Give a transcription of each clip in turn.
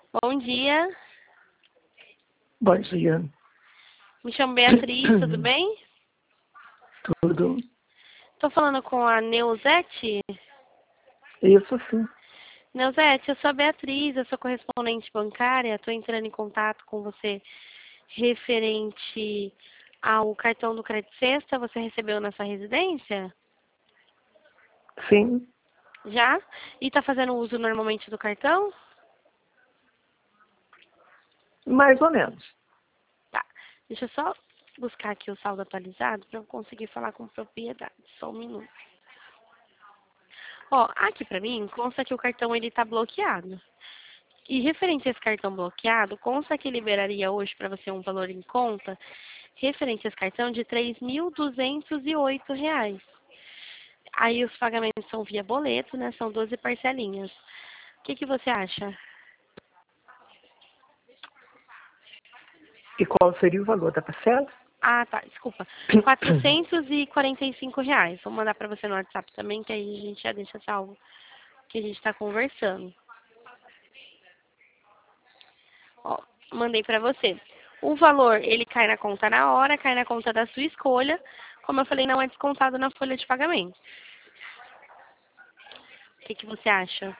Bom dia, Bom dia. me chamo Beatriz, tudo bem? Tudo. Estou falando com a Neuzete. Isso sim. Neuzete, eu sou a Beatriz, eu sou correspondente bancária. Estou entrando em contato com você referente ao cartão do Crédito Sexta. Você recebeu na sua residência? Sim, Já? E está fazendo uso normalmente do cartão? mais ou menos. Tá. Deixa eu só buscar aqui o saldo atualizado para eu conseguir falar com propriedade. Só um minuto. Ó, aqui para mim consta que o cartão ele está bloqueado. E referente a esse cartão bloqueado, consta que liberaria hoje para você um valor em conta referente a esse cartão de R$ 3.208. Aí os pagamentos são via boleto, né? São 12 parcelinhas. O que você acha? E qual seria o valor da parcela? Ah, tá, desculpa. R$ 445. Vou mandar para você no WhatsApp também, que aí a gente já deixa salvo que a gente está conversando. Ó, mandei para você. O valor, ele cai na conta na hora, cai na conta da sua escolha. Como eu falei, não é descontado na folha de pagamento. O que você acha?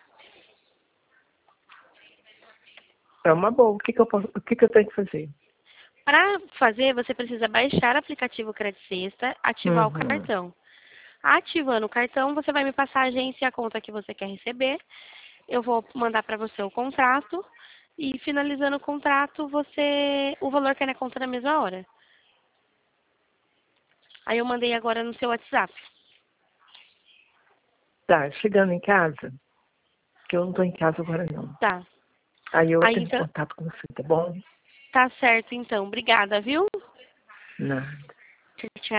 É uma boa. O que eu tenho que fazer? Para fazer, você precisa baixar o aplicativo Crédito Sexta, ativar o Uhum. cartão. Ativando o cartão, você vai me passar a agência e a conta que você quer receber. Eu vou mandar para você o contrato. E finalizando o contrato, o valor cai na conta na mesma hora. Aí eu mandei agora no seu WhatsApp. Tá, chegando em casa, que eu não estou em casa agora não. Tá. Aí eu Aí entro em então, contato com você, tá bom? tá certo então. Obrigada, viu? Nada. Tchau, tchau.